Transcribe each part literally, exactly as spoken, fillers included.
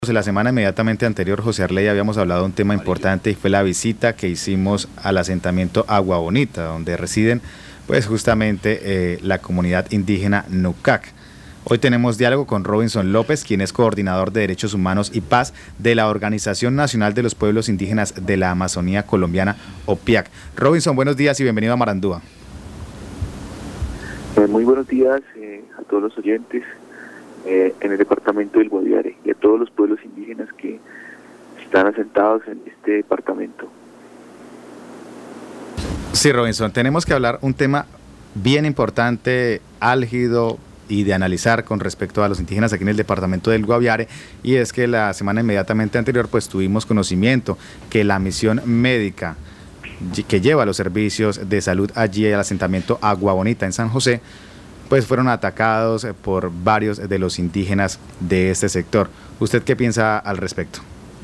En la semana inmediatamente anterior, José Arley, habíamos hablado de un tema importante y fue la visita que hicimos al asentamiento Agua Bonita, donde residen pues justamente eh, la comunidad indígena Nucac. Hoy tenemos diálogo con Robinson López, quien es coordinador de Derechos Humanos y Paz de la Organización Nacional de los Pueblos Indígenas de la Amazonía Colombiana, O P I A C. Robinson, buenos días y bienvenido a Marandúa. Eh, muy buenos días eh, a todos los oyentes eh, en el departamento del Guaviare y a todos los pueblos indígenas que están asentados en este departamento. Sí, Robinson, tenemos que hablar un tema bien importante, álgido y de analizar con respecto a los indígenas aquí en el departamento del Guaviare, y es que la semana inmediatamente anterior pues tuvimos conocimiento que la misión médica que lleva los servicios de salud allí al asentamiento Agua Bonita en San José, pues fueron atacados por varios de los indígenas de este sector. ¿Usted qué piensa al respecto?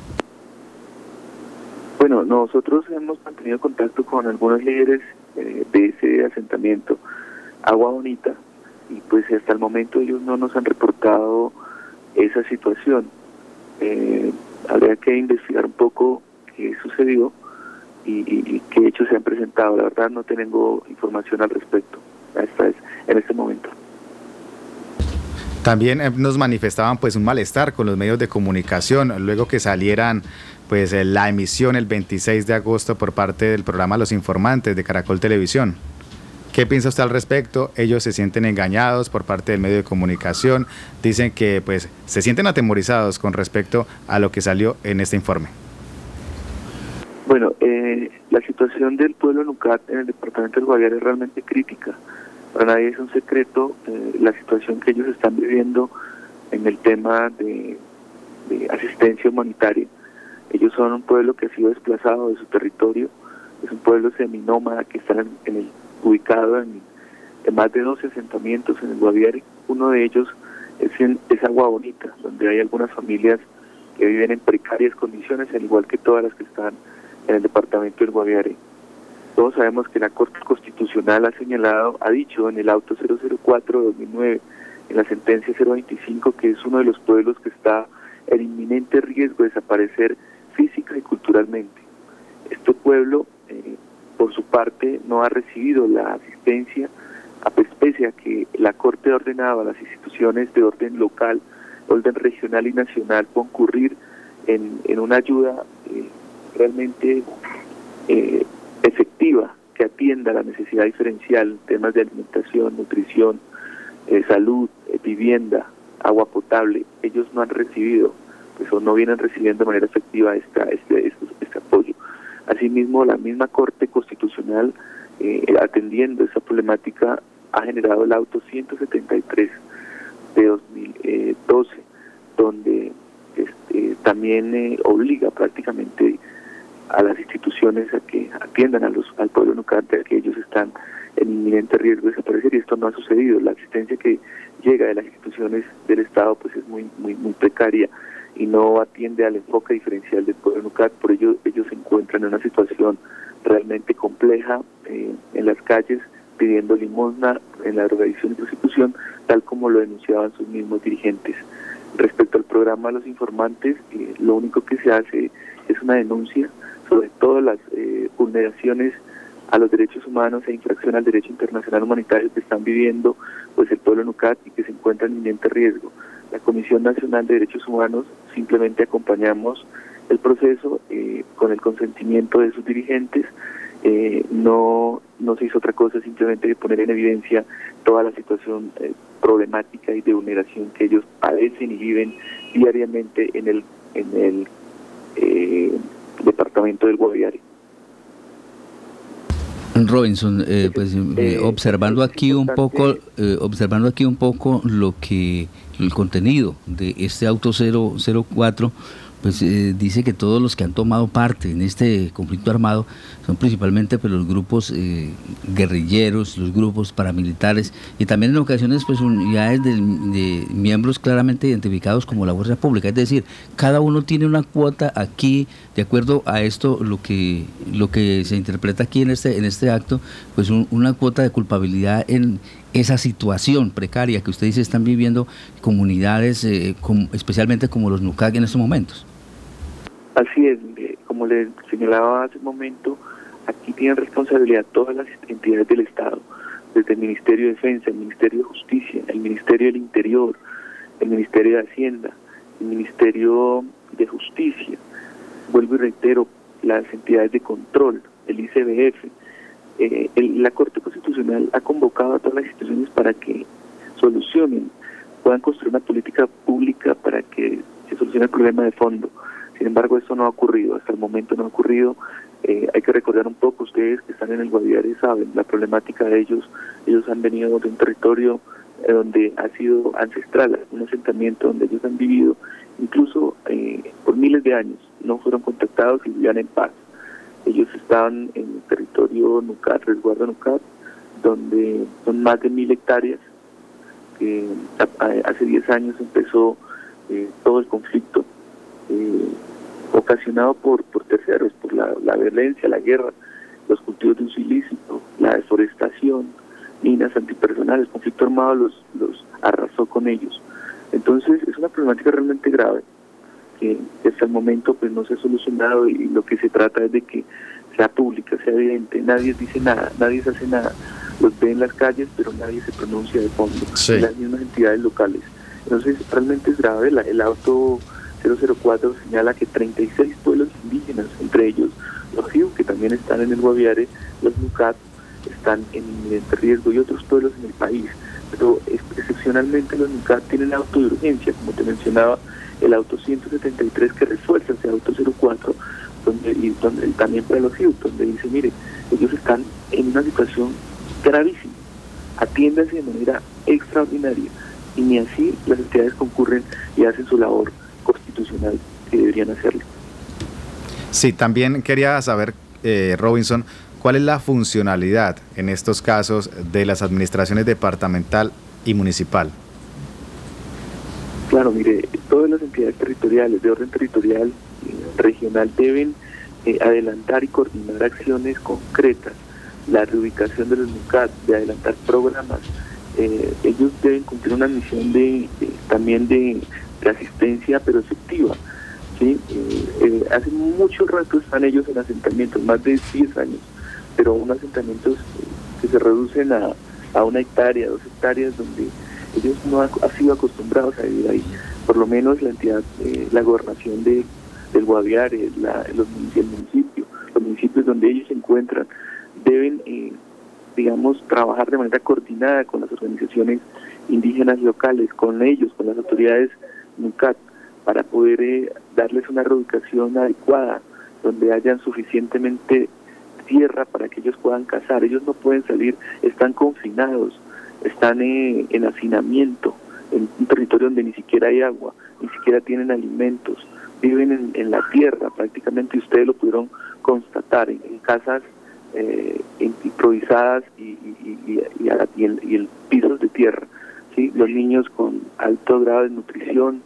Bueno, nosotros hemos mantenido contacto con algunos líderes eh, de ese asentamiento Agua Bonita, y pues hasta el momento ellos no nos han reportado esa situación. Eh, habría que investigar un poco qué sucedió y, y, y qué hechos se han presentado. La verdad no tengo información al respecto hasta en este momento. También eh, nos manifestaban pues un malestar con los medios de comunicación luego que salieran pues eh, la emisión el veintiséis de agosto por parte del programa Los Informantes de Caracol Televisión. ¿Qué piensa usted al respecto? Ellos se sienten engañados por parte del medio de comunicación, dicen que pues se sienten atemorizados con respecto a lo que salió en este informe. Bueno, eh, la situación del pueblo Nucac en el departamento del Guaviare es realmente crítica. Para nadie es un secreto eh, la situación que ellos están viviendo en el tema de, de asistencia humanitaria. Ellos son un pueblo que ha sido desplazado de su territorio, es un pueblo seminómada que está en, en el, ubicado en, en más de doce asentamientos en el Guaviare. Uno de ellos es, en, es Agua Bonita, donde hay algunas familias que viven en precarias condiciones, al igual que todas las que están en el departamento del Guaviare. Todos sabemos que la Corte Constitucional ha señalado, ha dicho en el auto cero cero cuatro de dos mil nueve, en la sentencia cero veinticinco, que es uno de los pueblos que está en inminente riesgo de desaparecer física y culturalmente. Este pueblo, eh, por su parte, no ha recibido la asistencia, a pese a que la Corte ha ordenado a las instituciones de orden local, orden regional y nacional concurrir en, en una ayuda eh, realmente eh, efectiva que atienda la necesidad diferencial en temas de alimentación, nutrición, eh, salud, eh, vivienda, agua potable. Ellos no han recibido, pues o no vienen recibiendo de manera efectiva esta, este, este, este apoyo. Asimismo, la misma Corte Constitucional, eh, atendiendo esa problemática, ha generado el auto ciento setenta y tres de dos mil doce, donde este, también eh, obliga prácticamente a las instituciones a que atiendan a los al pueblo Nucac, a que ellos están en inminente riesgo de desaparecer, y esto no ha sucedido. La asistencia que llega de las instituciones del Estado pues es muy muy muy precaria y no atiende al enfoque diferencial del pueblo Nucac. Por ello ellos se encuentran en una situación realmente compleja eh, en las calles, pidiendo limosna en la drogadicción y prostitución, tal como lo denunciaban sus mismos dirigentes. Respecto al programa Los Informantes, eh, lo único que se hace es una denuncia sobre todas las eh, vulneraciones a los derechos humanos e infracción al derecho internacional humanitario que están viviendo pues el pueblo Nucac y que se encuentra en inminente riesgo. La Comisión Nacional de Derechos Humanos simplemente acompañamos el proceso eh, con el consentimiento de sus dirigentes. Eh, no, no se hizo otra cosa, simplemente de poner en evidencia toda la situación eh, problemática y de vulneración que ellos padecen y viven diariamente en el, en el eh, departamento del Guaviare. Robinson, eh, pues eh, observando aquí un poco, eh, observando aquí un poco lo que el contenido de este auto cero cero cuatro, pues eh, dice que todos los que han tomado parte en este conflicto armado son principalmente pues, los grupos eh, guerrilleros, los grupos paramilitares y también en ocasiones pues unidades de, de miembros claramente identificados como la fuerza pública. Es decir, cada uno tiene una cuota aquí, de acuerdo a esto, lo que lo que se interpreta aquí en este en este acto, pues un, una cuota de culpabilidad en esa situación precaria que usted dice están viviendo comunidades, eh, como, especialmente como los Nucac en estos momentos? Así es, como le señalaba hace un momento, aquí tienen responsabilidad todas las entidades del Estado, desde el Ministerio de Defensa, el Ministerio de Justicia, el Ministerio del Interior, el Ministerio de Hacienda, el Ministerio de Justicia, vuelvo y reitero, las entidades de control, el I C B F. Eh, el, la Corte Constitucional ha convocado a todas las instituciones para que solucionen, puedan construir una política pública para que se solucione el problema de fondo. Sin embargo, eso no ha ocurrido, hasta el momento no ha ocurrido. Eh, hay que recordar un poco, ustedes que están en el Guaviare saben la problemática de ellos. Ellos han venido de un territorio eh, donde ha sido ancestral, un asentamiento donde ellos han vivido incluso eh, por miles de años, no fueron contactados y vivían en paz. Ellos estaban en el territorio Nucat, resguardo Nucat, donde son más de mil hectáreas. Eh, hace diez años empezó eh, todo el conflicto, eh, ocasionado por, por terceros, por la, la violencia, la guerra, los cultivos de uso ilícito, la deforestación, minas antipersonales, el conflicto armado los, los arrasó con ellos. Entonces es una problemática realmente grave que hasta el momento pues no se ha solucionado, y lo que se trata es de que sea pública, sea evidente. Nadie dice nada, nadie se hace nada, los ve en las calles pero nadie se pronuncia de fondo, sí. Las mismas entidades locales. Entonces realmente es grave. La, el auto cero cero cuatro señala que treinta y seis pueblos indígenas, entre ellos los Jiu, que también están en el Guaviare, los Nucat, están en inminente riesgo, y otros pueblos en el país, pero excepcionalmente los Nucat tienen auto de urgencia, como te mencionaba, el auto ciento setenta y tres que refuerza ese auto cero cuatro, donde, y donde, también para los Jiu, donde dice, mire, ellos están en una situación gravísima, atiéndanse de manera extraordinaria, y ni así las entidades concurren y hacen su labor constitucional que deberían hacerlo. Sí, también quería saber, eh, Robinson, ¿cuál es la funcionalidad en estos casos de las administraciones departamental y municipal? Claro, mire, todas las entidades territoriales de orden territorial eh, regional deben eh, adelantar y coordinar acciones concretas, la reubicación de los Nucat, de adelantar programas. Eh, ellos deben cumplir una misión de, de también de, de asistencia, pero efectiva. ¿Sí? Eh, eh, hace mucho rato están ellos en asentamientos, más de diez años, pero unos asentamientos que se reducen a, a una hectárea, dos hectáreas, donde ellos no han, han sido acostumbrados a vivir ahí. Por lo menos la entidad, eh, la gobernación de, del Guaviare, la, los, el municipio, los municipios donde ellos se encuentran, deben, eh, digamos, trabajar de manera coordinada con las organizaciones indígenas locales, con ellos, con las autoridades Nucat, para poder eh, darles una reubicación adecuada, donde hayan suficientemente tierra para que ellos puedan cazar. Ellos no pueden salir, están confinados, están eh, en hacinamiento, en un territorio donde ni siquiera hay agua, ni siquiera tienen alimentos, viven en, en la tierra prácticamente, y ustedes lo pudieron constatar, en, en casas eh, improvisadas y, y, y, y, a, y, el, y el pisos de tierra, ¿sí? Los niños con alto grado de nutrición,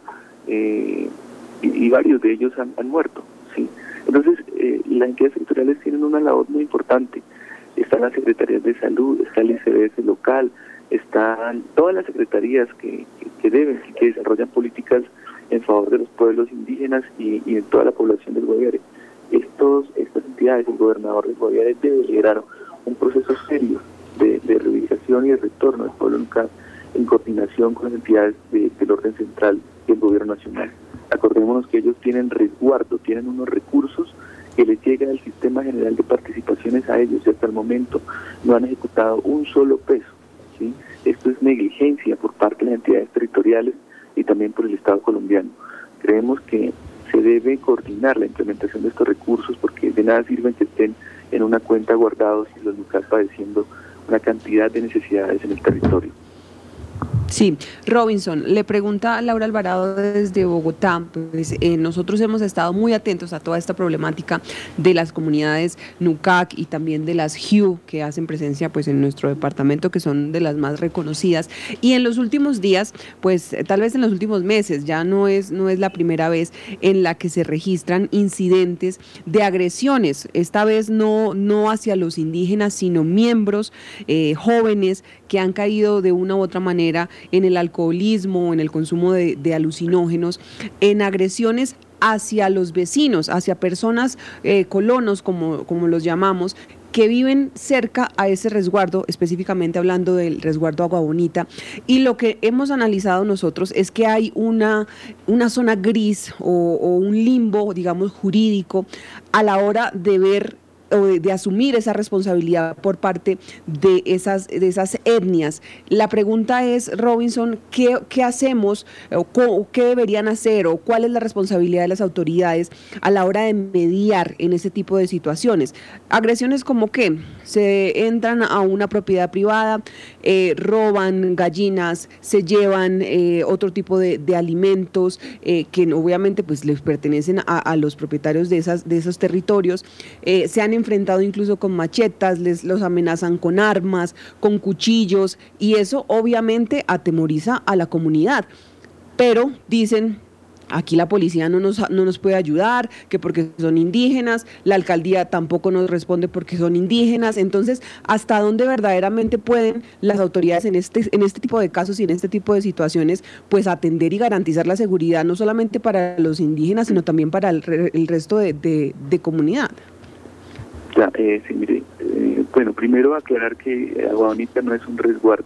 eh, y, y varios de ellos han, han muerto, ¿sí? Entonces, eh, las entidades sectoriales tienen una labor muy importante. Están las secretarías de salud, está el I C B F local, están todas las secretarías que, que, que deben y que desarrollan políticas en favor de los pueblos indígenas y, y de toda la población del Guaviare. Estos, estas entidades, el gobernador del Guaviare debe liderar un proceso serio de, de reubicación y de retorno del pueblo Nucat en coordinación con las entidades de, del orden central y el gobierno nacional. Acordémonos que ellos tienen resguardo, tienen unos recursos que les llega del Sistema General de Participaciones a ellos, y hasta el momento no han ejecutado un solo peso, ¿sí? Esto es negligencia por parte de las entidades territoriales y también por el Estado colombiano. Creemos que se debe coordinar la implementación de estos recursos, porque de nada sirven que estén en una cuenta guardados y los Nucat padeciendo una cantidad de necesidades en el territorio. Sí, Robinson, le pregunta a Laura Alvarado desde Bogotá, pues eh, nosotros hemos estado muy atentos a toda esta problemática de las comunidades Nucac y también de las H U que hacen presencia pues en nuestro departamento, que son de las más reconocidas, y en los últimos días, pues tal vez en los últimos meses, ya no es, no es la primera vez en la que se registran incidentes de agresiones, esta vez no, no hacia los indígenas, sino miembros eh, jóvenes que han caído de una u otra manera en el alcoholismo, en el consumo de, de alucinógenos, en agresiones hacia los vecinos, hacia personas, eh, colonos, como, como los llamamos, que viven cerca a ese resguardo, específicamente hablando del resguardo Agua Bonita. Y lo que hemos analizado nosotros es que hay una, una zona gris o, o un limbo, digamos, jurídico a la hora de ver o de, de asumir esa responsabilidad por parte de esas, de esas etnias. La pregunta es, Robinson, ¿qué, qué hacemos o co, qué deberían hacer o cuál es la responsabilidad de las autoridades a la hora de mediar en ese tipo de situaciones? Agresiones como que se entran a una propiedad privada, eh, roban gallinas, se llevan eh, otro tipo de, de alimentos eh, que obviamente pues les pertenecen a, a los propietarios de, esas, de esos territorios, eh, se han enfrentado incluso con machetas, les los amenazan con armas, con cuchillos, y eso obviamente atemoriza a la comunidad. Pero dicen, aquí la policía no nos, no nos puede ayudar, que porque son indígenas, la alcaldía tampoco nos responde porque son indígenas. Entonces, ¿hasta dónde verdaderamente pueden las autoridades en este, en este tipo de casos y en este tipo de situaciones pues atender y garantizar la seguridad, no solamente para los indígenas, sino también para el, el resto de, de, de comunidad? Ya, eh, sí, mire, eh, bueno, primero aclarar que Agua Bonita no es un resguardo,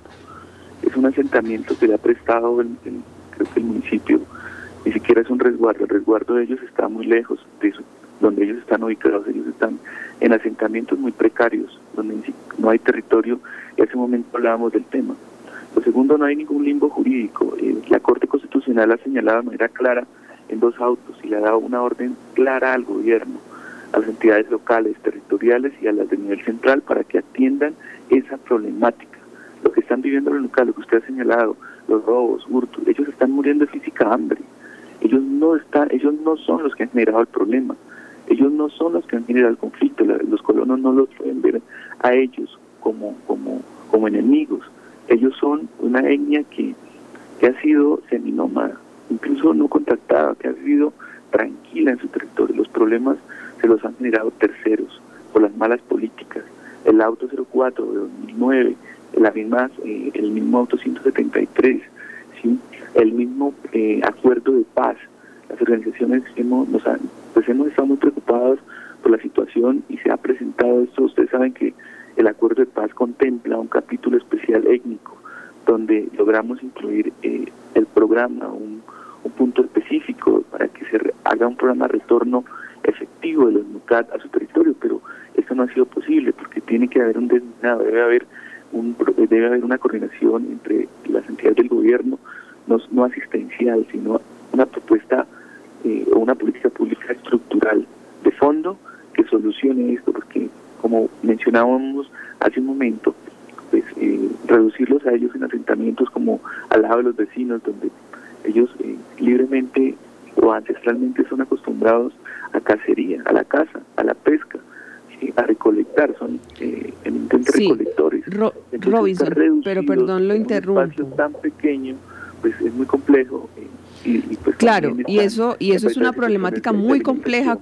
es un asentamiento que le ha prestado el, el, creo que el municipio, ni siquiera es un resguardo, el resguardo de ellos está muy lejos de su, donde ellos están ubicados, ellos están en asentamientos muy precarios, donde no hay territorio, y hace un momento hablábamos del tema. Lo segundo, no hay ningún limbo jurídico, eh, la Corte Constitucional ha señalado de manera clara en dos autos y le ha dado una orden clara al gobierno, a las entidades locales, territoriales y a las de nivel central para que atiendan esa problemática. Lo que están viviendo los locales, lo que usted ha señalado, los robos, hurtos, ellos están muriendo de física hambre. Ellos no están, ellos no son los que han generado el problema. Ellos no son los que han generado el conflicto. La, los colonos no los pueden ver a ellos como, como, como enemigos. Ellos son una etnia que, que ha sido seminómada, incluso no contactada, que ha sido tranquila en su territorio. Los problemas se los han generado terceros por las malas políticas. El auto cero cuatro de dos mil nueve, la misma, eh, el mismo auto ciento setenta y tres, ¿sí? El mismo eh, acuerdo de paz. Las organizaciones hemos, nos han, pues hemos estado muy preocupados por la situación y se ha presentado esto. Ustedes saben que el acuerdo de paz contempla un capítulo especial étnico donde logramos incluir eh, el programa, un, un punto específico para que se re, haga un programa de retorno efectivo de los Nucat a su territorio, pero esto no ha sido posible porque tiene que haber un designado, debe haber un debe haber una coordinación entre las entidades del gobierno, no, no asistencial, sino una propuesta eh, o una política pública estructural de fondo que solucione esto, porque como mencionábamos hace un momento, pues eh, reducirlos a ellos en asentamientos como al lado de los vecinos, donde ellos eh, libremente o ancestralmente son acostumbrados a cacería, a la caza, a la pesca, ¿sí? A recolectar, son eh, eminentes sí, recolectores. Ro Robinson, pero perdón, lo interrumpo. Un espacio tan pequeño, pues es muy complejo. Eh, y, y pues claro, y eso, y eso es una problemática muy compleja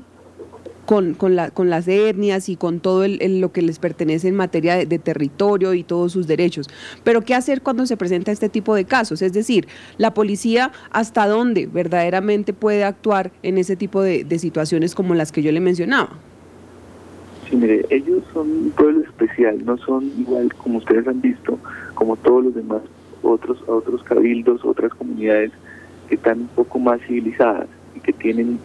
con, con, la, con las etnias y con todo el, el, lo que les pertenece en materia de, de territorio y todos sus derechos. Pero ¿qué hacer cuando se presenta este tipo de casos? Es decir, la policía, ¿hasta dónde verdaderamente puede actuar en ese tipo de, de situaciones como las que yo le mencionaba? Sí, mire, ellos son un pueblo especial, no son igual como ustedes han visto, como todos los demás, otros, otros cabildos, otras comunidades que están un poco más civilizadas y que tienen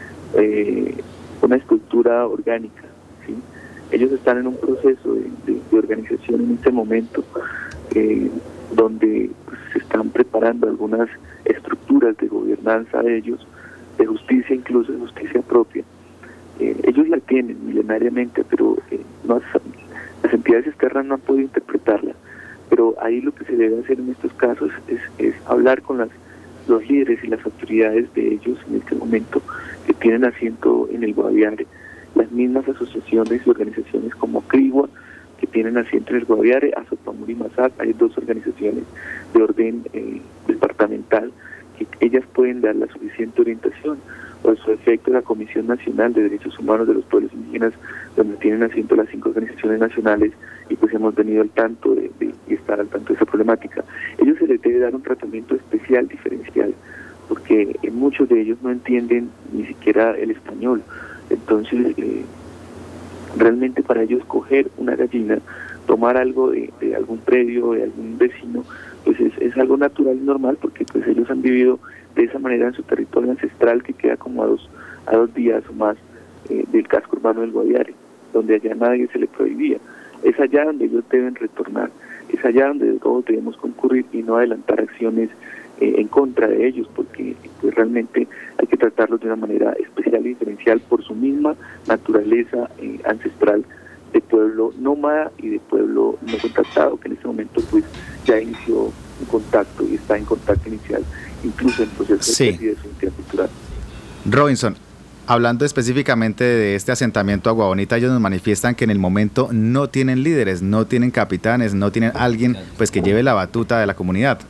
eh, una estructura orgánica, ¿sí? Ellos están en un proceso de, de, de organización en este momento, eh, donde pues, se están preparando algunas estructuras de gobernanza de ellos, de justicia, incluso de justicia propia. Eh, ellos la tienen milenariamente, pero eh, no, las entidades externas no han podido interpretarla. Pero pero ahí lo que se debe hacer en estos casos es, es hablar con las, los líderes y las autoridades de ellos en este momento que tienen asiento en el Guaviare, las mismas asociaciones y organizaciones como CRIWA, que tienen asiento en el Guaviare, Azopamur y Masac. Hay dos organizaciones de orden eh, departamental que ellas pueden dar la suficiente orientación, o a su efecto la Comisión Nacional de Derechos Humanos de los Pueblos Indígenas, donde tienen asiento las cinco organizaciones nacionales, y pues hemos venido al tanto de, de, de estar al tanto de esa problemática. Ellos se les debe dar un tratamiento especial, diferencial, porque eh, muchos de ellos no entienden ni siquiera el español. Entonces, eh, realmente para ellos coger una gallina, tomar algo de, de algún predio, de algún vecino, pues es, es algo natural y normal, porque pues ellos han vivido de esa manera en su territorio ancestral, que queda como a dos, a dos días o más eh, del casco urbano del Guaviare, donde allá nadie se le prohibía. Es allá donde ellos deben retornar, es allá donde todos debemos concurrir y no adelantar acciones eh, en contra de ellos, porque pues realmente hay que tratarlos de una manera especial y diferencial por su misma naturaleza eh, ancestral de pueblo nómada y de pueblo no contactado, que en este momento pues ya inició un contacto y está en contacto inicial, incluso en proceso sí. de pérdida de su identidad cultural. Robinson, hablando específicamente de este asentamiento Agua Bonita, ellos nos manifiestan que en el momento no tienen líderes, no tienen capitanes, no tienen alguien pues que lleve la batuta de la comunidad.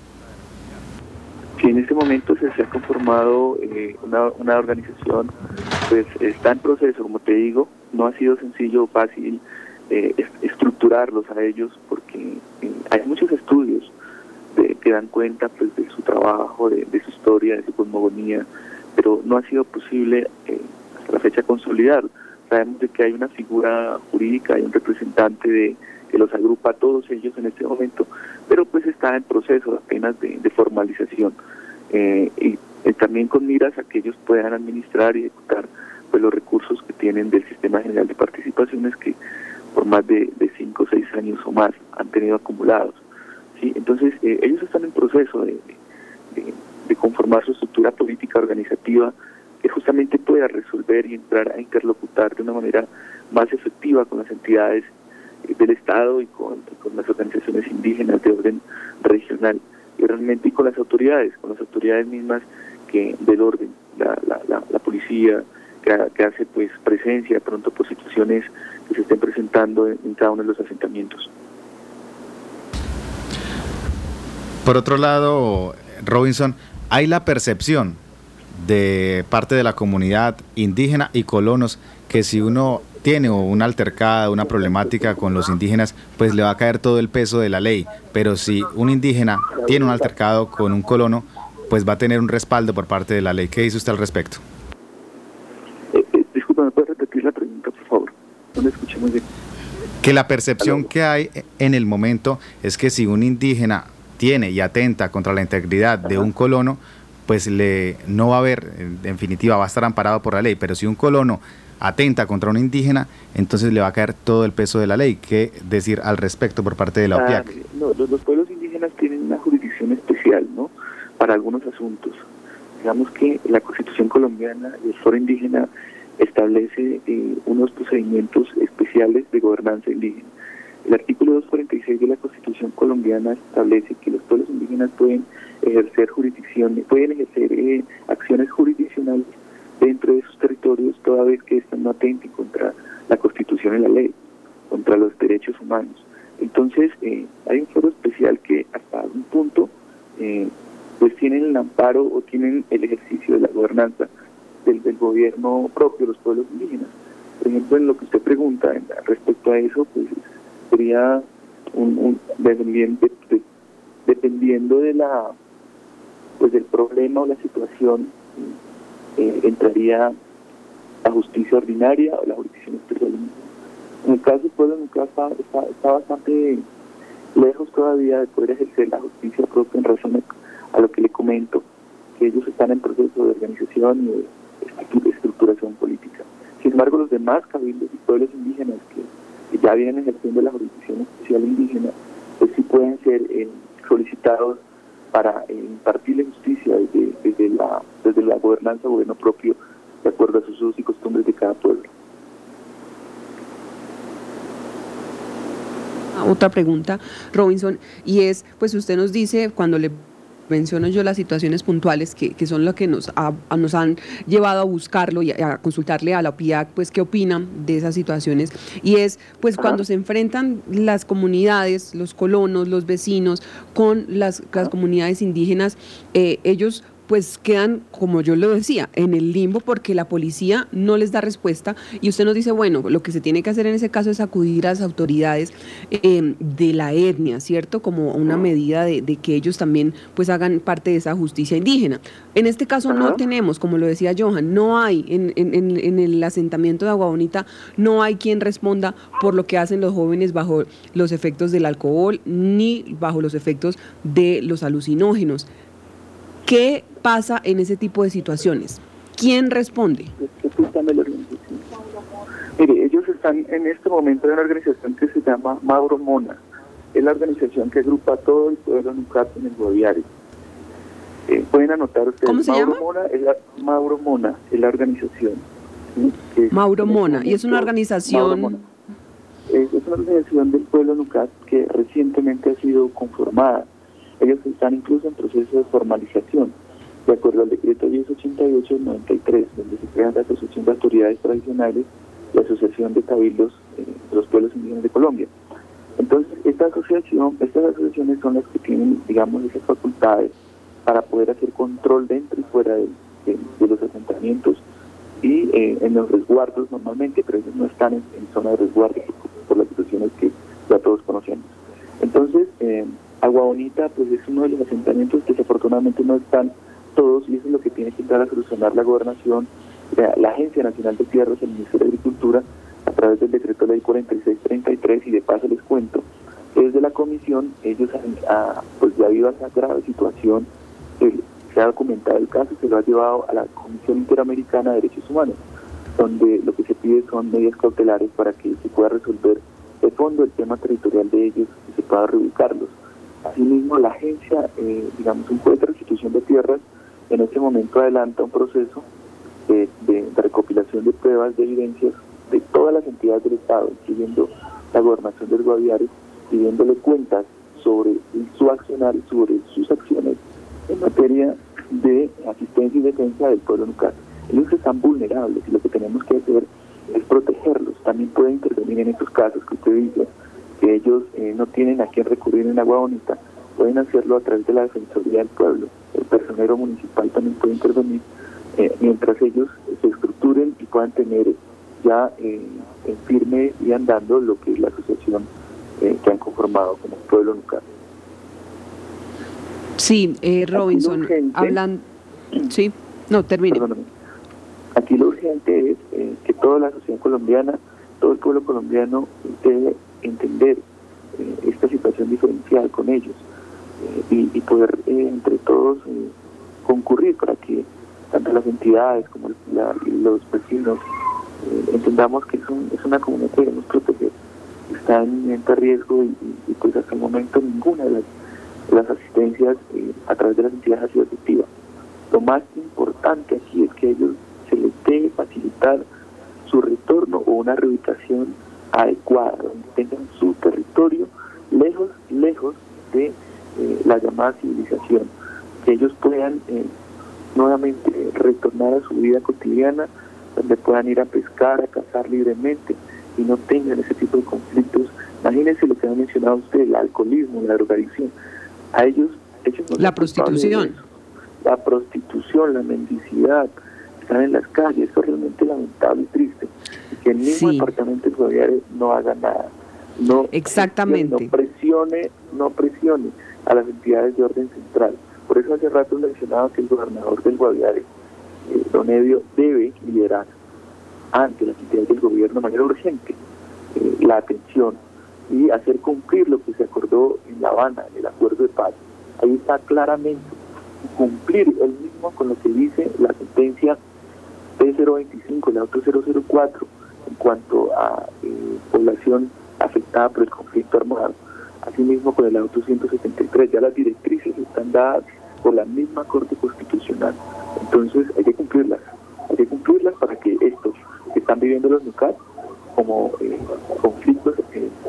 Sí, en este momento se, se ha conformado eh, una, una organización, pues está en proceso, como te digo, no ha sido sencillo o fácil eh, estructurarlos a ellos, porque eh, hay muchos estudios de, que dan cuenta pues de su trabajo, de, de su historia, de su cosmogonía, pero no ha sido posible eh, hasta la fecha consolidarlo. Sabemos de que hay una figura jurídica, hay un representante de, que los agrupa a todos ellos en este momento, pero pues está en proceso apenas de, de formalización, eh, y eh, también con miras a que ellos puedan administrar y ejecutar pues los recursos que tienen del Sistema General de Participaciones, que por más de, de cinco o seis años o más han tenido acumulados. ¿Sí? Entonces eh, ellos están en proceso de, de, de conformar su estructura política organizativa, que justamente pueda resolver y entrar a interlocutar de una manera más efectiva con las entidades del Estado y con, con las organizaciones indígenas de orden regional, y realmente y con las autoridades, con las autoridades mismas que del orden, la, la, la, la policía, que, que hace pues presencia pronto por situaciones que se estén presentando en, en cada uno de los asentamientos. Por otro lado, Robinson, hay la percepción de parte de la comunidad indígena y colonos que si uno tiene un altercado, una problemática con los indígenas, pues le va a caer todo el peso de la ley, pero si un indígena tiene un altercado con un colono, pues va a tener un respaldo por parte de la ley. ¿Qué dice usted al respecto? Eh, eh, disculpa, ¿me puedes repetir la pregunta, por favor? No me escuché muy bien. Que la percepción que hay en el momento es que si un indígena tiene y atenta contra la integridad de un colono, pues le no va a haber, en definitiva va a estar amparado por la ley, pero si un colono atenta contra un indígena, entonces le va a caer todo el peso de la ley. ¿Qué decir al respecto por parte de la O P I A C? Ah, no, los, los pueblos indígenas tienen una jurisdicción especial, ¿no?, para algunos asuntos. Digamos que la Constitución colombiana y el Foro Indígena establece eh, unos procedimientos especiales de gobernanza indígena. El artículo doscientos cuarenta y seis de la Constitución colombiana establece que los pueblos indígenas pueden ejercer jurisdicción, pueden ejercer eh, acciones jurisdiccionales dentro de sus territorios, toda vez que están no atenten contra la Constitución y la ley, contra los derechos humanos. Entonces, eh, hay un foro especial que hasta un punto eh, pues tienen el amparo o tienen el ejercicio de la gobernanza del, del gobierno propio de los pueblos indígenas. Por ejemplo, en lo que usted pregunta en, respecto a eso, pues sería un, un dependiendo, de, dependiendo de la pues del problema o la situación, eh, entraría la justicia ordinaria o la jurisdicción especial. En el caso del pueblo nunca está, está, está bastante lejos todavía de poder ejercer la justicia propia, en razón a lo que le comento, que ellos están en proceso de organización y de estructuración política. Sin embargo, los demás cabildos y pueblos indígenas que, que ya vienen ejerciendo la jurisdicción especial indígena, pues sí pueden ser eh, solicitados para eh, impartirle justicia desde, desde, la, desde la gobernanza o gobierno propio, de acuerdo a sus usos y costumbres de cada pueblo. otra pregunta, Robinson, y es, pues usted nos dice, cuando le menciono yo las situaciones puntuales que, que son lo que nos, ha, nos han llevado a buscarlo y a, a consultarle a la O P I A C, pues qué opinan de esas situaciones, y es pues cuando se enfrentan las comunidades, los colonos, los vecinos con las, las comunidades indígenas, eh, ellos pues quedan, como yo lo decía, en el limbo porque la policía no les da respuesta y usted nos dice, bueno, lo que se tiene que hacer en ese caso es acudir a las autoridades eh, de la etnia, ¿cierto? Como una medida de, de que ellos también pues hagan parte de esa justicia indígena. En este caso no tenemos, como lo decía Johan, no hay en, en, en el asentamiento de Agua Bonita, no hay quien responda por lo que hacen los jóvenes bajo los efectos del alcohol ni bajo los efectos de los alucinógenos. ¿Qué pasa en ese tipo de situaciones? ¿Quién responde? Mire, ellos están en este momento en una organización que se llama Mauro Mona. Es la organización que agrupa a todo el pueblo Nucat en el Guaviare. Eh, pueden anotar ustedes. ¿Cómo se Mauro llama? Mona es la, Mauro Mona es la organización. ¿Sí? Que Mauro Mona, y es una organización... Es, es una organización del pueblo Nucat que recientemente ha sido conformada. Ellos están incluso en proceso de formalización, de acuerdo al decreto diez ochenta y ocho del noventa y tres, donde se crean la Asociación de Autoridades Tradicionales y la Asociación de Cabildos eh, de los Pueblos Indígenas de Colombia. Entonces, esta asociación, estas asociaciones son las que tienen, digamos, esas facultades para poder hacer control dentro y fuera de, de, de los asentamientos y eh, en los resguardos normalmente, pero ellos no están en, en zona de resguardo por, por las situaciones que ya todos conocemos. Entonces, eh, Agua Bonita pues es uno de los asentamientos que desafortunadamente no están todos, y eso es lo que tiene que entrar a solucionar la gobernación, la, la Agencia Nacional de Tierras, el Ministerio de Agricultura, a través del decreto ley cuarenta y seis treinta y tres, y de paso les cuento, desde la comisión ellos han, a, pues debido a esa grave situación, eh, se ha documentado el caso, se lo ha llevado a la Comisión Interamericana de Derechos Humanos, donde lo que se pide son medidas cautelares para que se pueda resolver de fondo el tema territorial de ellos y se pueda reubicarlos. Asimismo, la agencia, eh, digamos, un juez de restitución de tierras, en este momento adelanta un proceso de, de, de recopilación de pruebas, de evidencias de todas las entidades del Estado, incluyendo la gobernación del Guaviare, pidiéndole cuentas sobre su accionar y sobre sus acciones en materia de asistencia y defensa del pueblo Nucat. Ellos están vulnerables y lo que tenemos que hacer es protegerlos. También puede intervenir en estos casos que usted dice, que ellos eh, no tienen a quién recurrir en Agua Bonita, pueden hacerlo a través de la Defensoría del Pueblo. El personero municipal también puede intervenir eh, mientras ellos se estructuren y puedan tener ya eh, en firme y andando lo que es la asociación eh, que han conformado como Pueblo Nucat. Sí, eh, Robinson, hablan... Sí, no, termine. Perdóname. Aquí lo urgente es eh, que toda la sociedad colombiana, todo el pueblo colombiano debe entender eh, esta situación diferencial con ellos eh, y, y poder eh, entre todos eh, concurrir para que tanto las entidades como la, los vecinos eh, entendamos que es, un, es una comunidad que debemos proteger, está en inminente riesgo y, y, y pues hasta el momento ninguna de las, de las asistencias eh, a través de las entidades ha sido efectiva. Lo más importante aquí es que ellos se les debe facilitar su retorno o una reubicación adecuada, donde tengan su territorio lejos, lejos de eh, la llamada civilización, que ellos puedan eh, nuevamente retornar a su vida cotidiana, donde puedan ir a pescar, a cazar libremente y no tengan ese tipo de conflictos. Imagínense lo que ha mencionado usted, el alcoholismo, la drogadicción. A ellos, ellos no la prostitución. La prostitución, la mendicidad, están en las calles, eso es realmente lamentable y triste. Que el mismo sí. departamento de Guaviare no haga nada, no, exactamente, no presione, no presione a las entidades de orden central. Por eso hace rato mencionaba que el gobernador del Guaviare, eh, Don Edio, debe liderar ante las entidades del gobierno de manera urgente eh, la atención y hacer cumplir lo que se acordó en La Habana, en el acuerdo de paz. Ahí está claramente cumplir el mismo con lo que dice la sentencia P cero veinticinco, el auto cero cero cuatro, en cuanto a eh, población afectada por el conflicto armado. Asimismo con el auto ciento setenta y tres, ya las directrices están dadas por la misma Corte Constitucional. Entonces hay que cumplirlas, hay que cumplirlas para que estos que están viviendo los Nucat, como eh, conflictos eh, por el tema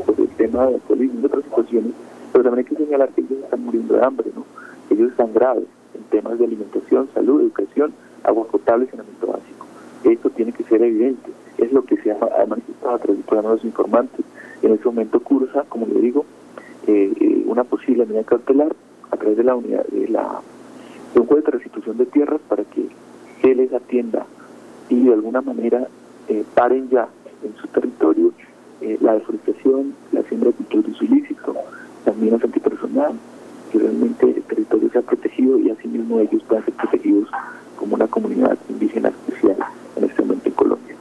tema de alcoholismo y otras situaciones, pero también hay que señalar que ellos están muriendo de hambre, ¿no? Ellos están graves en temas de alimentación, salud, educación, agua potable y saneamiento básico. Esto tiene que ser evidente, es lo que se ha, ha manifestado a través del programa de los informantes. En este momento cursa, como le digo, eh, eh, una posible medida cautelar a través de la unidad de la de un juez de restitución de tierras para que se les atienda y de alguna manera eh, paren ya en su territorio eh, la deforestación, la siembra de cultivos de uso ilícito, también es antipersonal, que realmente el territorio sea protegido y asimismo ellos puedan ser protegidos como una comunidad indígena especial en este momento en Colombia.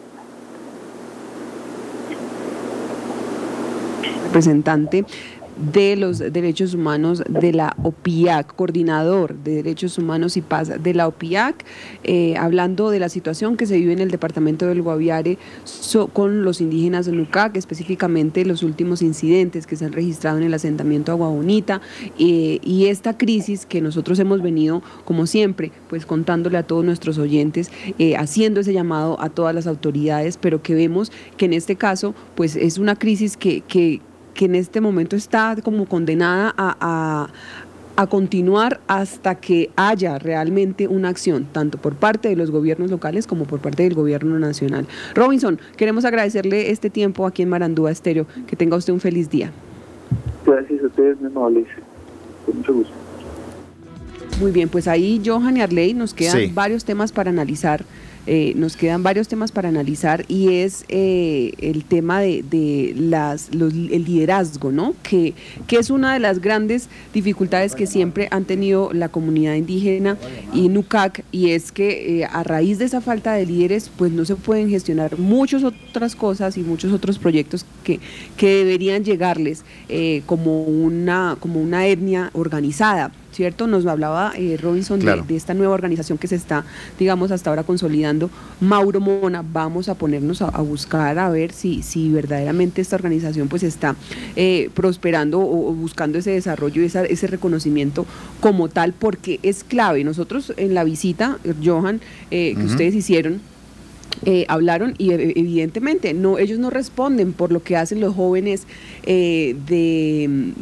Representante de los derechos humanos de la O P I A C, coordinador de derechos humanos y paz de la O P I A C, eh, hablando de la situación que se vive en el departamento del Guaviare so, con los indígenas de Nucac, específicamente los últimos incidentes que se han registrado en el asentamiento Agua Bonita, eh, y esta crisis que nosotros hemos venido, como siempre, pues contándole a todos nuestros oyentes, eh, haciendo ese llamado a todas las autoridades, pero que vemos que en este caso pues es una crisis que, que que en este momento está como condenada a, a, a continuar hasta que haya realmente una acción, tanto por parte de los gobiernos locales como por parte del gobierno nacional. Robinson, queremos agradecerle este tiempo aquí en Marandúa Estéreo. Que tenga usted un feliz día. Gracias a ustedes, muy amables. Con mucho gusto. Muy bien, pues ahí, Johan y Arley, nos quedan Sí. varios temas para analizar. Eh, nos quedan varios temas para analizar y es eh, el tema de, de las, los, el liderazgo, ¿no? Que, que es una de las grandes dificultades que siempre han tenido la comunidad indígena y Nucac, y es que eh, a raíz de esa falta de líderes, pues no se pueden gestionar muchas otras cosas y muchos otros proyectos que, que deberían llegarles eh, como, una, como una etnia organizada, ¿cierto? Nos hablaba eh, Robinson claro. de, de esta nueva organización que se está, digamos, hasta ahora consolidando. Mauro Mona, vamos a ponernos a, a buscar a ver si, si verdaderamente esta organización pues está eh, prosperando o, o buscando ese desarrollo y esa, ese reconocimiento como tal, porque es clave. Nosotros en la visita, Johan, eh, que uh-huh. ustedes hicieron, Eh, hablaron y evidentemente no, ellos no responden por lo que hacen los jóvenes eh, de,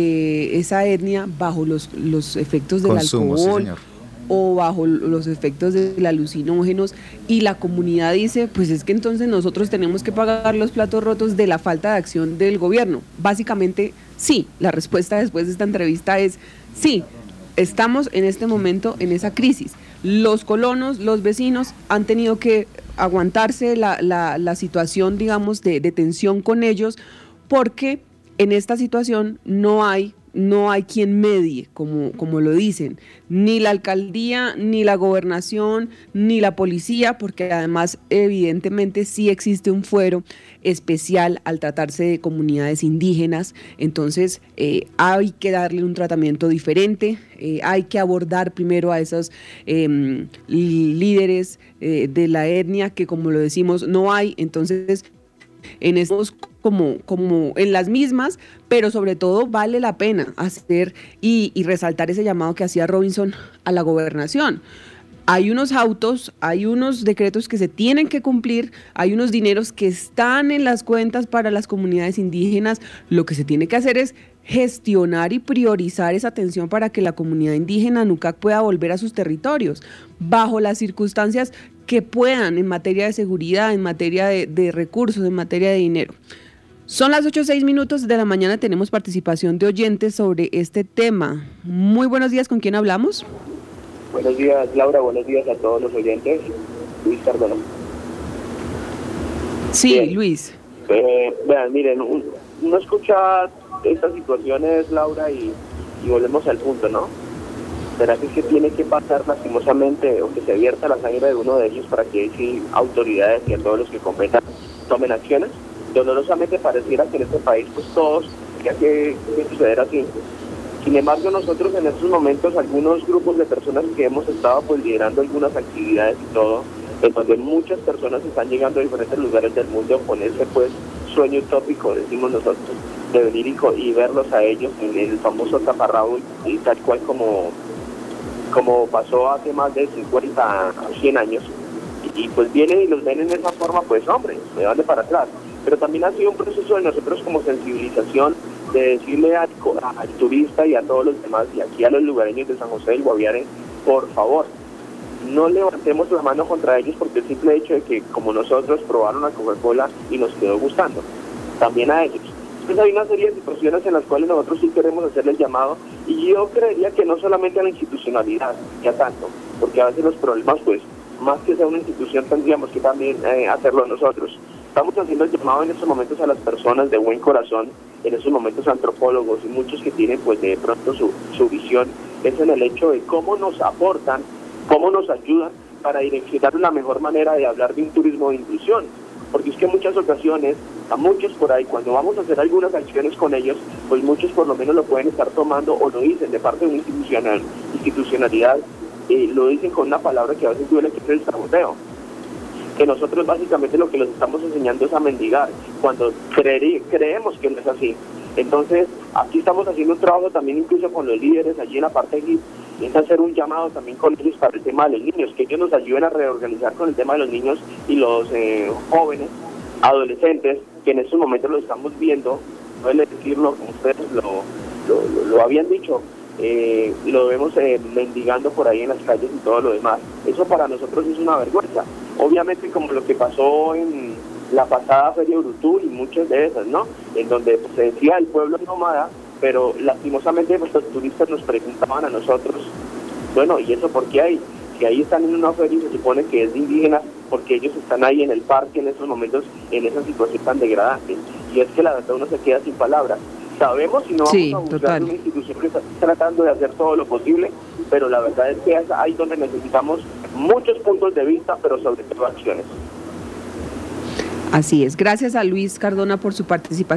de esa etnia bajo los, los efectos del Consumo, alcohol sí, o bajo los efectos de los alucinógenos, y la comunidad dice, pues es que entonces nosotros tenemos que pagar los platos rotos de la falta de acción del gobierno. Básicamente sí, la respuesta después de esta entrevista es sí, estamos en este momento en esa crisis. Los colonos, los vecinos han tenido que aguantarse la, la, la situación, digamos, de, de tensión con ellos, porque en esta situación no hay, no hay quien medie, como, como lo dicen, ni la alcaldía, ni la gobernación, ni la policía, porque además evidentemente sí existe un fuero especial al tratarse de comunidades indígenas. Entonces eh, hay que darle un tratamiento diferente, eh, hay que abordar primero a esos eh, líderes eh, de la etnia que, como lo decimos, no hay. Entonces en estos como, como en las mismas, pero sobre todo vale la pena hacer y, y resaltar ese llamado que hacía Robinson a la gobernación. Hay unos autos, hay unos decretos que se tienen que cumplir, hay unos dineros que están en las cuentas para las comunidades indígenas. Lo que se tiene que hacer es gestionar y priorizar esa atención para que la comunidad indígena Nucac pueda volver a sus territorios, bajo las circunstancias que puedan en materia de seguridad, en materia de, de recursos, en materia de dinero. Son las ocho o seis minutos de la mañana, tenemos participación de oyentes sobre este tema. Muy buenos días, ¿con quién hablamos? Buenos días, Laura, buenos días a todos los oyentes. Luis Cardona. Sí, Bien. Luis. Eh, vean, miren, uno escucha estas situaciones, Laura, y, y volvemos al punto, ¿no? ¿Será que, es que tiene que pasar lastimosamente o que se vierta la sangre de uno de ellos para que sí, autoridades y a todos los que competan tomen acciones? Dolorosamente pareciera que en este país pues todos tiene que, que suceder así. Sin embargo, nosotros en estos momentos, algunos grupos de personas que hemos estado pues liderando algunas actividades y todo, en donde muchas personas están llegando a diferentes lugares del mundo con ese pues sueño utópico, decimos nosotros, de venir y, y verlos a ellos en el famoso taparrabo, y tal cual como, como pasó hace más de cincuenta, cien años, y, y pues vienen y los ven en esa forma, pues hombre, me van de para atrás. pero también ha sido un proceso de nosotros como sensibilización, de decirle al, al turista y a todos los demás, y aquí a los lugareños de San José del Guaviare, por favor, no levantemos la mano contra ellos porque el simple hecho de que como nosotros probaron la Coca-Cola y nos quedó gustando, también a ellos. Entonces hay una serie de situaciones en las cuales nosotros sí queremos hacerle el llamado, y yo creería que no solamente a la institucionalidad, ya tanto, porque a veces los problemas, pues, más que sea una institución, tendríamos que también eh, hacerlo nosotros. Estamos haciendo el llamado en estos momentos a las personas de buen corazón, en estos momentos antropólogos y muchos que tienen pues de pronto su, su visión, es en el hecho de cómo nos aportan, cómo nos ayudan para direccionar la mejor manera de hablar de un turismo de inclusión. Porque es que en muchas ocasiones, a muchos por ahí, cuando vamos a hacer algunas acciones con ellos, pues muchos por lo menos lo pueden estar tomando o lo dicen de parte de una institucional, institucionalidad, eh, lo dicen con una palabra que a veces duele, que es el saboteo. Que nosotros básicamente lo que les estamos enseñando es a mendigar, cuando cre creemos que no es así. Entonces, aquí estamos haciendo un trabajo también incluso con los líderes allí en la parte de es hacer un llamado también con ellos para el tema de los niños, que ellos nos ayuden a reorganizar con el tema de los niños y los eh, jóvenes, adolescentes, que en estos momentos lo estamos viendo, no es decirlo como ustedes lo, lo, lo, lo habían dicho, eh, lo vemos eh, mendigando por ahí en las calles y todo lo demás. Eso para nosotros es una vergüenza. Obviamente como lo que pasó en la pasada Feria Urutú y muchas de esas, ¿no? En donde pues, se decía el pueblo nómada, pero lastimosamente pues, los turistas nos preguntaban a nosotros, bueno, ¿y eso por qué hay? Si ahí están en una feria y se supone que es de indígenas, porque ellos están ahí en el parque en estos momentos, en esa situación tan degradante. Y es que la verdad uno se queda sin palabras. Sabemos y no vamos sí, a buscar total. Una institución que está tratando de hacer todo lo posible, pero la verdad es que es ahí donde necesitamos muchos puntos de vista, pero sobre todo acciones. Así es. Gracias a Luis Cardona por su participación.